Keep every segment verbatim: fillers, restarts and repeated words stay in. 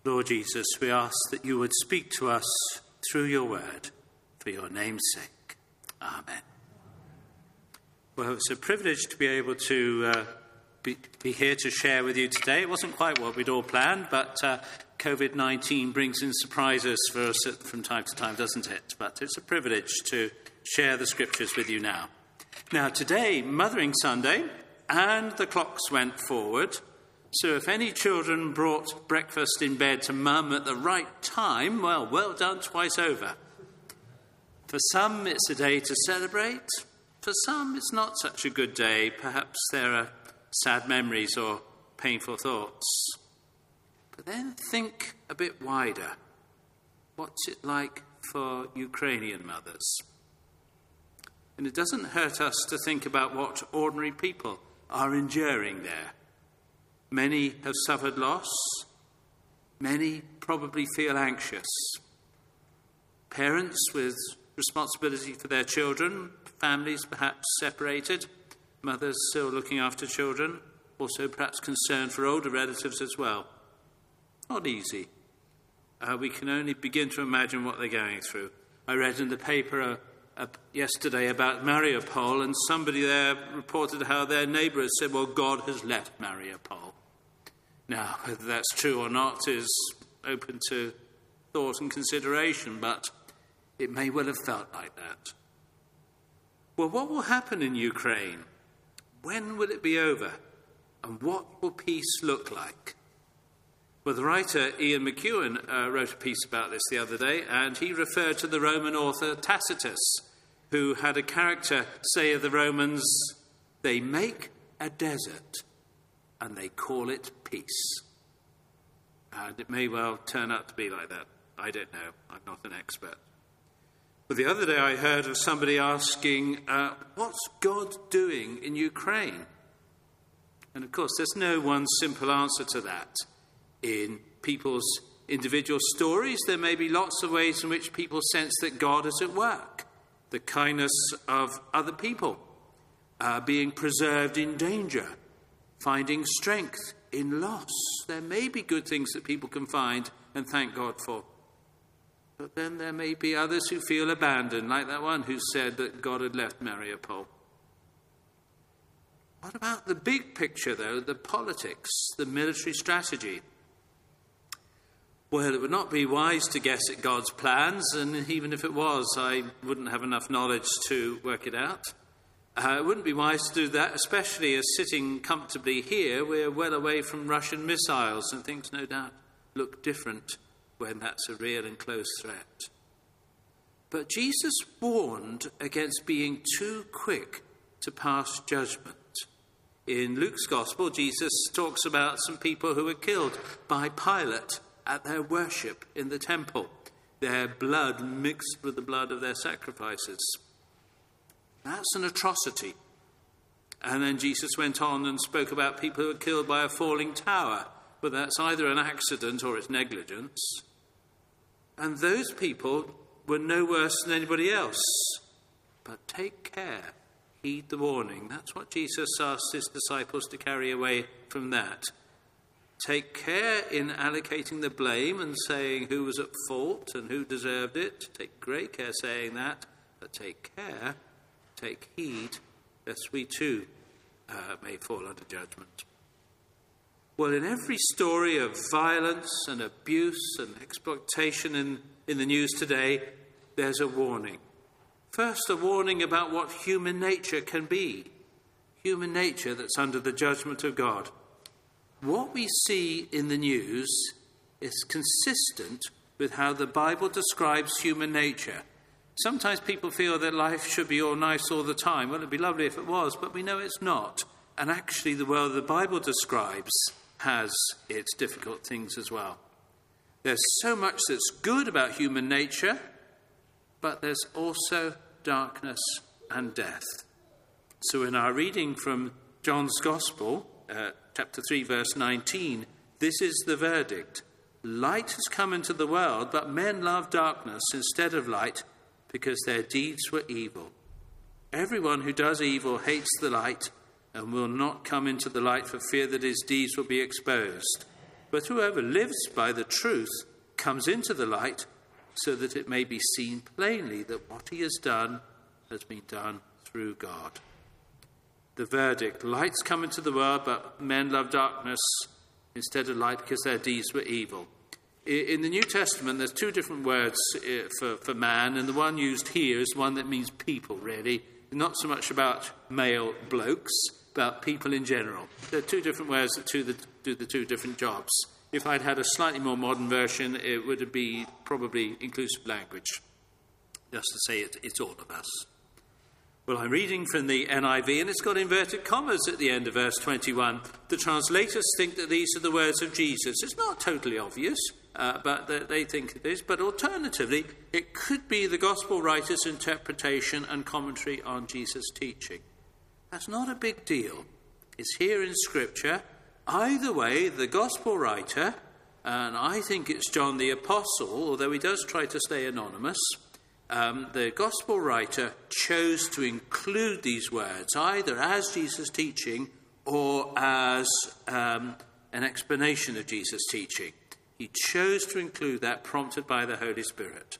Lord Jesus, we ask that you would speak to us through your word, for your name's sake. Amen. Well, it's a privilege to be able to uh, be, be here to share with you today. It wasn't quite what we'd all planned, but uh, covid nineteen brings in surprises for us from time to time, doesn't it? But it's a privilege to share the scriptures with you now. Now, today, Mothering Sunday, and the clocks went forward. So if any children brought breakfast in bed to mum at the right time, well, well done twice over. For some, it's a day to celebrate. For some, it's not such a good day. Perhaps there are sad memories or painful thoughts. But then think a bit wider. What's it like for Ukrainian mothers? And it doesn't hurt us to think about what ordinary people are enduring there. Many have suffered loss. Many probably feel anxious. Parents with responsibility for their children, families perhaps separated, mothers still looking after children, also perhaps concern for older relatives as well. Not easy. Uh, we can only begin to imagine what they're going through. I read in the paper uh, uh, yesterday about Mariupol, and somebody there reported how their neighbour had said, well, God has left Mariupol. Now, whether that's true or not is open to thought and consideration, but it may well have felt like that. Well, what will happen in Ukraine? When will it be over? And what will peace look like? Well, the writer Ian McEwan uh, wrote a piece about this the other day, and he referred to the Roman author Tacitus, who had a character say of the Romans, they make a desert and they call it peace. And it may well turn out to be like that. I don't know. I'm not an expert. But the other day I heard of somebody asking, uh, what's God doing in Ukraine? And of course, there's no one simple answer to that. In people's individual stories, there may be lots of ways in which people sense that God is at work. The kindness of other people, uh, being preserved in danger, finding strength in loss. There may be good things that people can find and thank God for. But then there may be others who feel abandoned, like that one who said that God had left Mariupol. What about the big picture, though, the politics, the military strategy? Well, it would not be wise to guess at God's plans, and even if it was, I wouldn't have enough knowledge to work it out. Uh, it wouldn't be wise to do that, especially as sitting comfortably here, we're well away from Russian missiles, and things no doubt look different when that's a real and close threat. But Jesus warned against being too quick to pass judgment. In Luke's Gospel, Jesus talks about some people who were killed by Pilate at their worship in the temple, their blood mixed with the blood of their sacrifices. That's an atrocity. And then Jesus went on and spoke about people who were killed by a falling tower. Well, that's either an accident or it's negligence. And those people were no worse than anybody else. But take care, heed the warning. That's what Jesus asked his disciples to carry away from that. Take care in allocating the blame and saying who was at fault and who deserved it. Take great care saying that, but take care. Take heed, lest we too uh, may fall under judgment. Well, in every story of violence and abuse and exploitation in, in the news today, there's a warning. First, a warning about what human nature can be. Human nature that's under the judgment of God. What we see in the news is consistent with how the Bible describes human nature. Sometimes people feel that life should be all nice all the time. Well, it'd be lovely if it was, but we know it's not. And actually, the world the Bible describes has its difficult things as well. There's so much that's good about human nature, but there's also darkness and death. So in our reading from John's Gospel, uh, chapter three, verse nineteen, this is the verdict. Light has come into the world, but men love darkness instead of light, because their deeds were evil. Everyone who does evil hates the light and will not come into the light for fear that his deeds will be exposed. But whoever lives by the truth comes into the light, so that it may be seen plainly that what he has done has been done through God. The verdict: light's come into the world, but men love darkness instead of light because their deeds were evil. In the New Testament, there's two different words for, for man, and the one used here is one that means people, really. Not so much about male blokes, but people in general. There are two different words that do the, do the two different jobs. If I'd had a slightly more modern version, it would be probably inclusive language, just to say it, it's all of us. Well, I'm reading from the N I V, and it's got inverted commas at the end of verse twenty-one. The translators think that these are the words of Jesus. It's not totally obvious, uh, but they think it is. But alternatively, it could be the gospel writer's interpretation and commentary on Jesus' teaching. That's not a big deal. It's here in Scripture. Either way, the gospel writer, and I think it's John the Apostle, although he does try to stay anonymous, Um, the gospel writer chose to include these words either as Jesus' teaching or as um, an explanation of Jesus' teaching. He chose to include that, prompted by the Holy Spirit.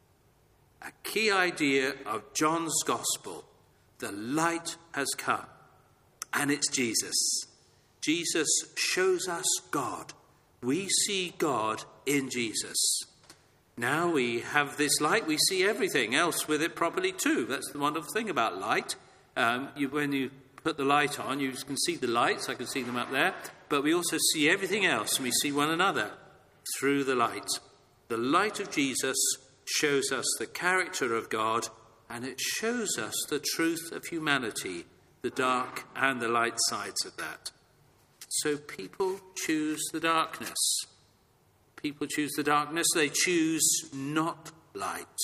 A key idea of John's gospel: the light has come, and it's Jesus. Jesus shows us God. We see God in Jesus. Now we have this light, we see everything else with it properly too. That's the wonderful thing about light. Um, you, when you put the light on, you can see the lights, I can see them up there, but we also see everything else, and we see one another through the light. The light of Jesus shows us the character of God, and it shows us the truth of humanity, the dark and the light sides of that. So people choose the darkness. People choose the darkness. They choose not light,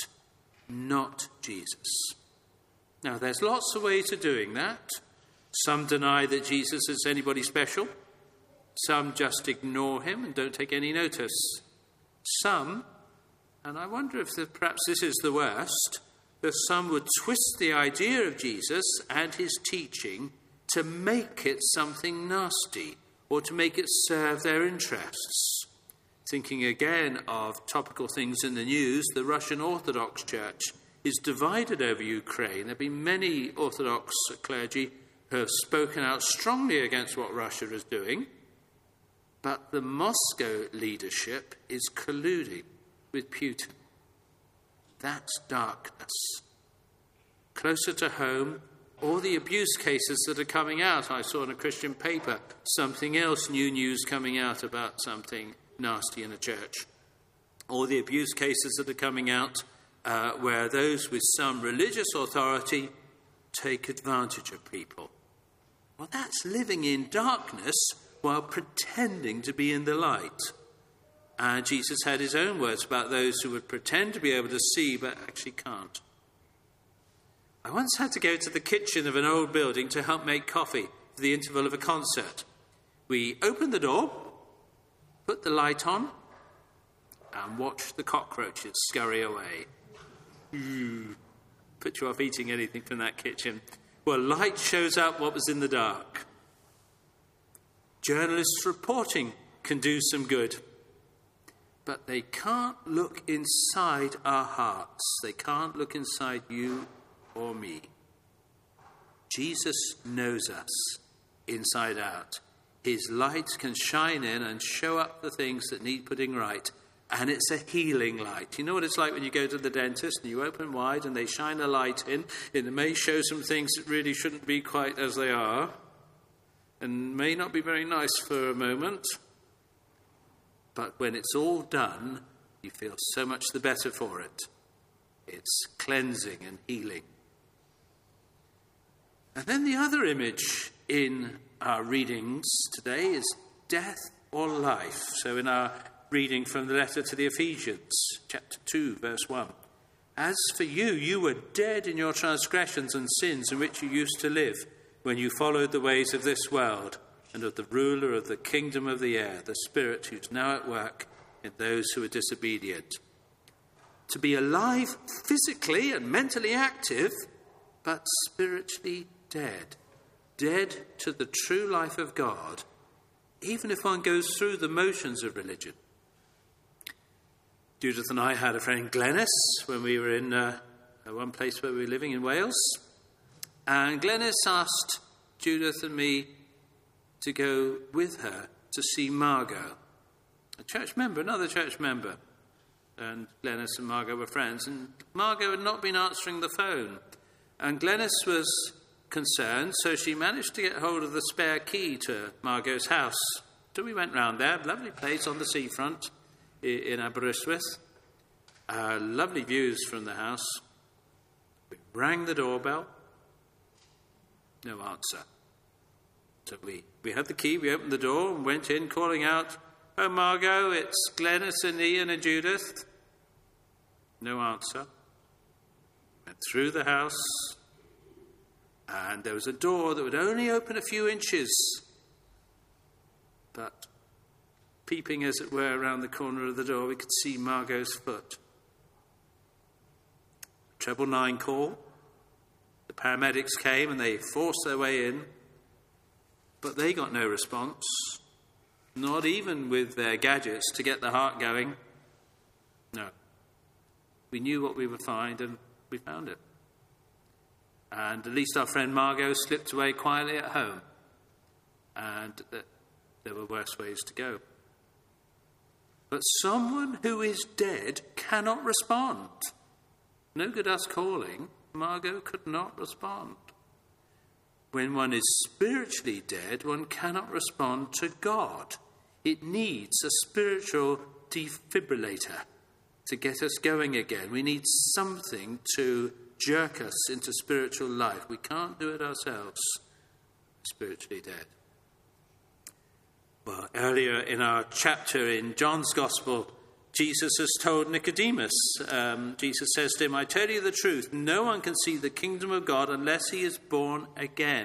not Jesus. Now, there's lots of ways of doing that. Some deny that Jesus is anybody special. Some just ignore him and don't take any notice. Some, and I wonder if the, perhaps this is the worst, that some would twist the idea of Jesus and his teaching to make it something nasty or to make it serve their interests. Thinking again of topical things in the news, the Russian Orthodox Church is divided over Ukraine. There have been many Orthodox clergy who have spoken out strongly against what Russia is doing, but the Moscow leadership is colluding with Putin. That's darkness. Closer to home, all the abuse cases that are coming out. I saw in a Christian paper something else, new news coming out about something nasty in a church. All the abuse cases that are coming out uh, where those with some religious authority take advantage of people. Well, that's living in darkness while pretending to be in the light. And Jesus had his own words about those who would pretend to be able to see but actually can't. I once had to go to the kitchen of an old building to help make coffee for the interval of a concert. We opened the door, put the light on, and watched the cockroaches scurry away. Ooh, put you off eating anything from that kitchen. Well, light shows up what was in the dark. Journalists reporting can do some good, but they can't look inside our hearts. They can't look inside you or me. Jesus knows us inside out. His light can shine in and show up the things that need putting right. And it's a healing light. You know what it's like when you go to the dentist and you open wide and they shine a light in. It may show some things that really shouldn't be quite as they are and may not be very nice for a moment. But when it's all done, you feel so much the better for it. It's cleansing and healing. And then the other image in our readings today is death or life. So in our reading from the letter to the Ephesians, chapter two, verse one. As for you, you were dead in your transgressions and sins in which you used to live when you followed the ways of this world and of the ruler of the kingdom of the air, the Spirit who's now at work in those who are disobedient. To be alive physically and mentally active, but spiritually dead. Dead to the true life of God even if one goes through the motions of religion. Judith and I had a friend in Glenys when we were in uh, one place where we were living in Wales. And Glenys asked Judith and me to go with her to see Margot, a church member, another church member. And Glenys and Margot were friends. And Margot had not been answering the phone. And Glenys was concerned, so she managed to get hold of the spare key to Margot's house. So we went round there, lovely place on the seafront in Aberystwyth. Uh, lovely views from the house. We rang the doorbell. No answer. So we, we had the key, we opened the door and went in calling out, "Oh, Margot, it's Glenys and Ian and Judith." No answer. Went through the house, and there was a door that would only open a few inches. But peeping, as it were, around the corner of the door, we could see Margot's foot. Treble nine call. The paramedics came and they forced their way in, but they got no response, not even with their gadgets to get the heart going. No. We knew what we would find and we found it. And at least our friend Margot slipped away quietly at home. And uh, there were worse ways to go. But someone who is dead cannot respond. No good us calling. Margot could not respond. When one is spiritually dead, one cannot respond to God. It needs a spiritual defibrillator to get us going again. We need something to jerk us into spiritual life. We can't do it ourselves. Spiritually dead. Well, earlier in our chapter in John's Gospel, Jesus has told Nicodemus, um, Jesus says to him, "I tell you the truth, no one can see the kingdom of God unless he is born again."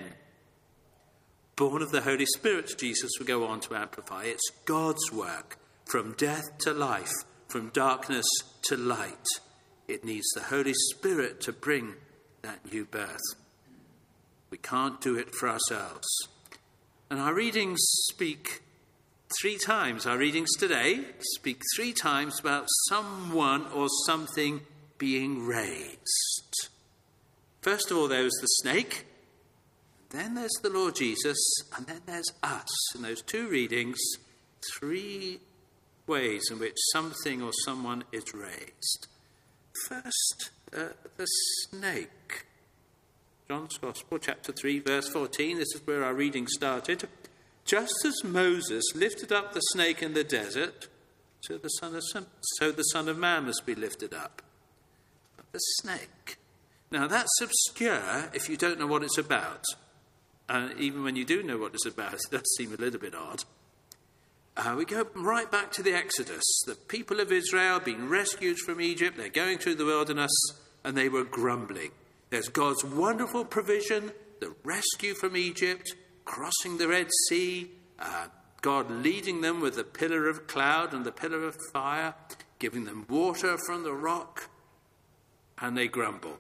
Born of the Holy Spirit, Jesus will go on to amplify. It's God's work, from death to life, from darkness to light. It needs the Holy Spirit to bring that new birth. We can't do it for ourselves. And our readings speak three times. Our readings today speak three times about someone or something being raised. First of all, there was the snake. Then there's the Lord Jesus. And then there's us. In those two readings, three ways in which something or someone is raised. First, uh, the snake. John's Gospel, chapter three, verse fourteen. This is where our reading started. Just as Moses lifted up the snake in the desert, so the Son of, so the Son of Man must be lifted up. But the snake. Now, that's obscure if you don't know what it's about. And uh, even when you do know what it's about, it does seem a little bit odd. Uh, we go right back to the Exodus. The people of Israel being rescued from Egypt. They're going through the wilderness and they were grumbling. There's God's wonderful provision, the rescue from Egypt, crossing the Red Sea, uh, God leading them with the pillar of cloud and the pillar of fire, giving them water from the rock, and they grumble.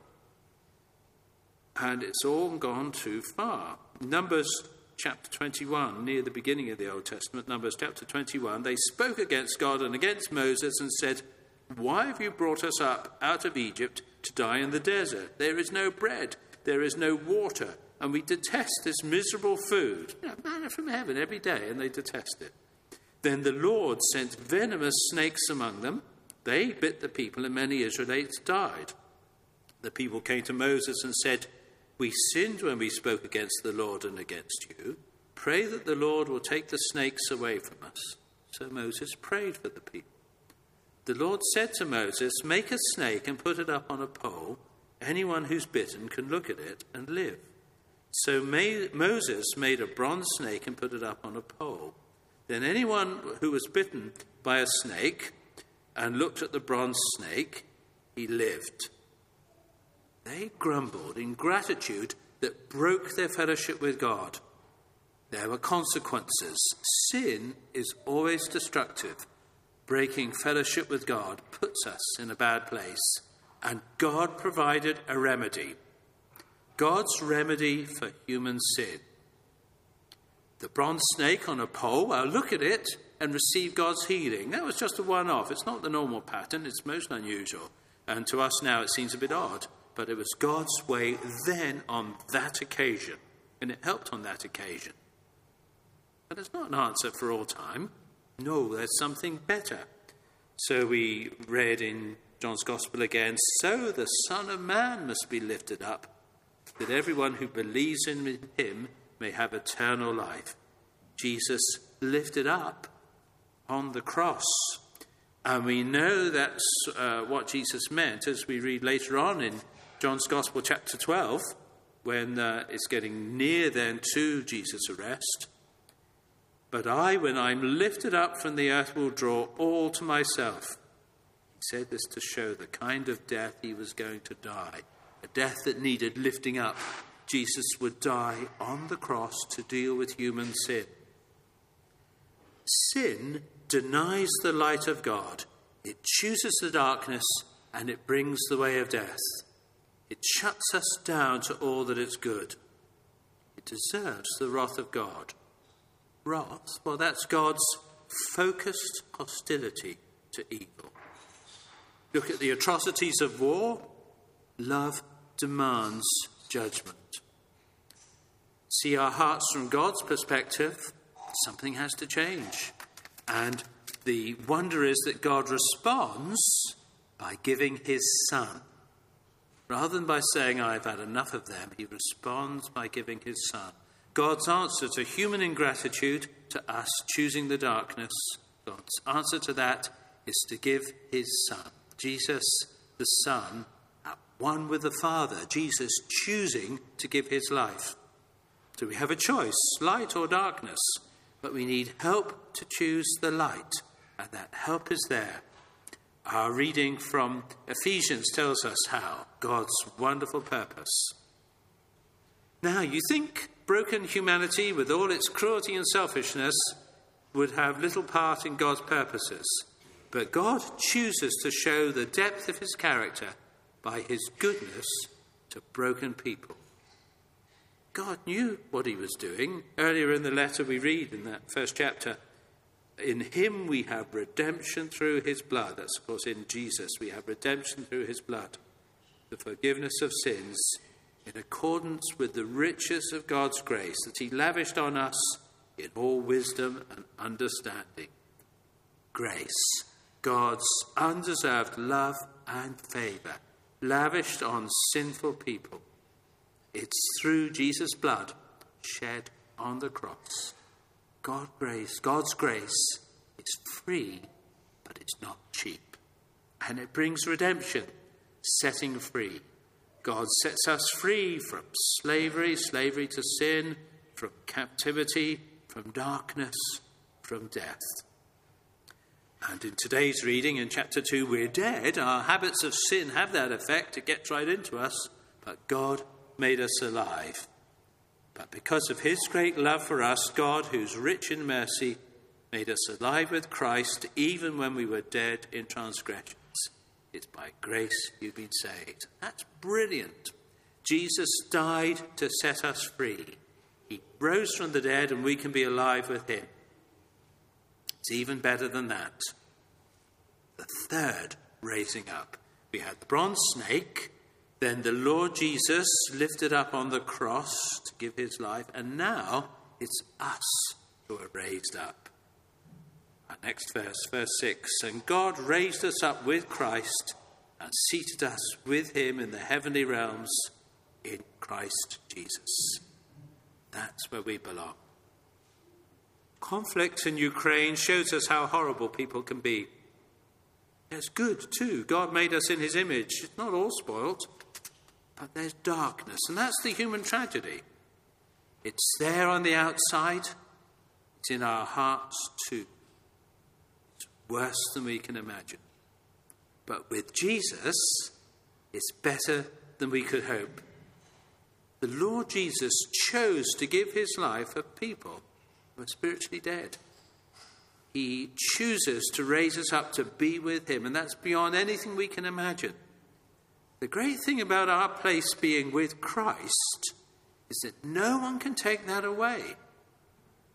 And it's all gone too far. Numbers chapter twenty-one, near the beginning of the Old Testament, Numbers chapter twenty-one, they spoke against God and against Moses and said, "Why have you brought us up out of Egypt to die in the desert? There is no bread, there is no water, and we detest this miserable food." You know, manna from heaven every day, and they detest it. Then the Lord sent venomous snakes among them. They bit the people, and many Israelites died. The people came to Moses and said, "We sinned when we spoke against the Lord and against you. Pray that the Lord will take the snakes away from us." So Moses prayed for the people. The Lord said to Moses, "Make a snake and put it up on a pole. Anyone who's bitten can look at it and live." So May- Moses made a bronze snake and put it up on a pole. Then anyone who was bitten by a snake and looked at the bronze snake, he lived. They grumbled in gratitude that broke their fellowship with God. There were consequences. Sin is always destructive. Breaking fellowship with God puts us in a bad place. And God provided a remedy. God's remedy for human sin. The bronze snake on a pole, well, look at it and receive God's healing. That was just a one-off. It's not the normal pattern. It's most unusual. And to us now it seems a bit odd. But it was God's way then on that occasion. And it helped on that occasion. But it's not an answer for all time. No, there's something better. So we read in John's Gospel again, so the Son of Man must be lifted up, that everyone who believes in him may have eternal life. Jesus lifted up on the cross. And we know that's uh, what Jesus meant as we read later on in John's Gospel chapter twelve, when uh, it's getting near then to Jesus' arrest. But I, when I'm lifted up from the earth, will draw all to myself. He said this to show the kind of death he was going to die, a death that needed lifting up. Jesus would die on the cross to deal with human sin. Sin denies the light of God. It chooses the darkness and it brings the way of death. It shuts us down to all that is good. It deserves the wrath of God. Wrath, well, that's God's focused hostility to evil. Look at the atrocities of war. Love demands judgment. See our hearts from God's perspective, something has to change. And the wonder is that God responds by giving his Son. Rather than by saying, I've had enough of them, he responds by giving his Son. God's answer to human ingratitude, to us choosing the darkness, God's answer to that is to give his Son. Jesus, the Son, at one with the Father. Jesus choosing to give his life. So we have a choice, light or darkness. But we need help to choose the light. And that help is there. Our reading from Ephesians tells us how. God's wonderful purpose. Now, you think broken humanity, with all its cruelty and selfishness, would have little part in God's purposes. But God chooses to show the depth of his character by his goodness to broken people. God knew what he was doing. Earlier in the letter we read in that first chapter, in him we have redemption through his blood. That's, of course, in Jesus. We have redemption through his blood, the forgiveness of sins, in accordance with the riches of God's grace that he lavished on us in all wisdom and understanding. Grace, God's undeserved love and favour, lavished on sinful people. It's through Jesus' blood shed on the cross. God grace, God's grace is free, but it's not cheap. And it brings redemption, setting free. God sets us free from slavery, slavery to sin, from captivity, from darkness, from death. And in today's reading, in chapter two, we're dead. Our habits of sin have that effect. It gets right into us. But God made us alive. But because of his great love for us, God, who's rich in mercy, made us alive with Christ even when we were dead in transgressions. It's by grace you've been saved. That's brilliant. Jesus died to set us free. He rose from the dead and we can be alive with him. It's even better than that. The third raising up. We had the bronze snake, then the Lord Jesus lifted up on the cross to give his life, and now it's us who are raised up. Our next verse, verse six, and God raised us up with Christ and seated us with him in the heavenly realms in Christ Jesus. That's where we belong. Conflict in Ukraine shows us how horrible people can be. There's good too. God made us in his image. It's not all spoiled. But there's darkness, and that's the human tragedy. It's there on the outside. It's in our hearts too. It's worse than we can imagine. But with Jesus, it's better than we could hope. The Lord Jesus chose to give his life for people who are spiritually dead. He chooses to raise us up to be with him, and that's beyond anything we can imagine. The great thing about our place being with Christ is that no one can take that away.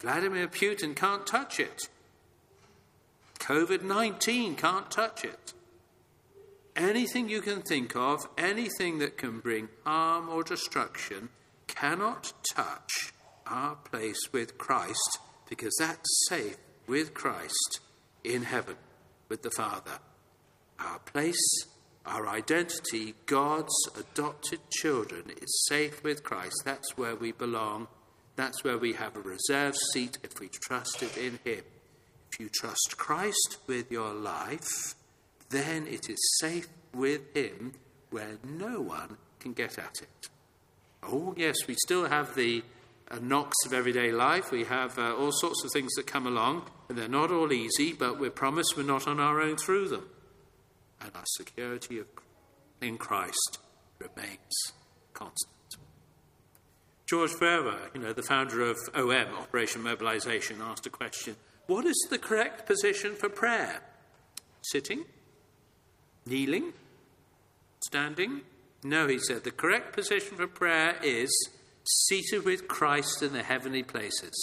Vladimir Putin can't touch it. covid nineteen can't touch it. Anything you can think of, anything that can bring harm or destruction, cannot touch our place with Christ, because that's safe with Christ in heaven with the Father. Our place, our identity, God's adopted children, is safe with Christ. That's where we belong. That's where we have a reserved seat if we trusted in him. If you trust Christ with your life, then it is safe with him where no one can get at it. Oh, yes, we still have the uh, knocks of everyday life. We have uh, all sorts of things that come along, and they're not all easy, but we're promised we're not on our own through them. And our security of, in Christ remains constant. George Verwer, you know, the founder of O M, Operation Mobilization, asked a question: what is the correct position for prayer? Sitting? Kneeling? Standing? No, he said, the correct position for prayer is seated with Christ in the heavenly places.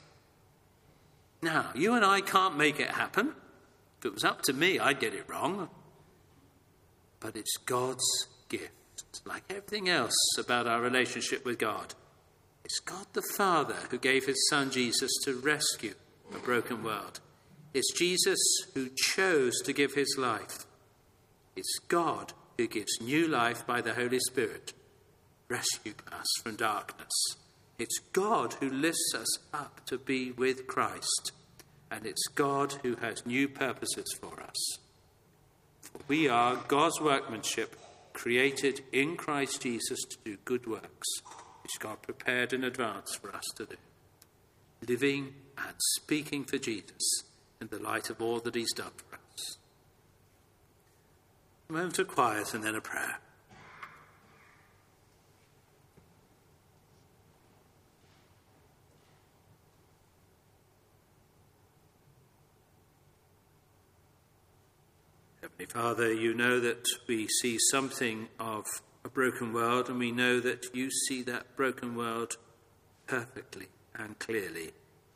Now, you and I can't make it happen. If it was up to me, I'd get it wrong. But it's God's gift, like everything else about our relationship with God. It's God the Father who gave his Son Jesus to rescue a broken world. It's Jesus who chose to give his life. It's God who gives new life by the Holy Spirit, rescuing us from darkness. It's God who lifts us up to be with Christ. And it's God who has new purposes for us. For we are God's workmanship, created in Christ Jesus to do good works, which God prepared in advance for us to do. Living and speaking for Jesus in the light of all that he's done for us. A moment of quiet and then a prayer. Heavenly Father, you know that we see something of a broken world, and we know that you see that broken world perfectly and clearly.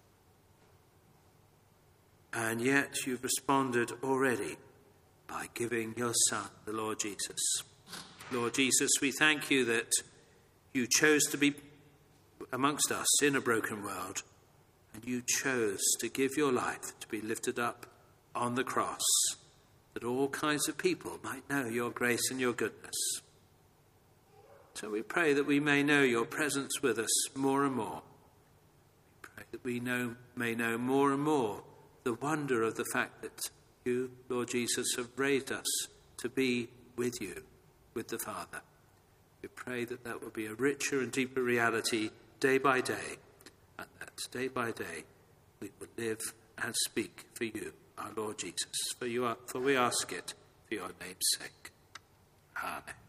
And yet you've responded already by giving your Son, the Lord Jesus. Lord Jesus, we thank you that you chose to be amongst us in a broken world, and you chose to give your life to be lifted up on the cross, that all kinds of people might know your grace and your goodness. So we pray that we may know your presence with us more and more. We pray that we know, may know more and more the wonder of the fact that you, Lord Jesus, have raised us to be with you, with the Father. We pray that that will be a richer and deeper reality day by day, and that day by day we will live and speak for you, our Lord Jesus. For you are, for we ask it for your name's sake. Amen.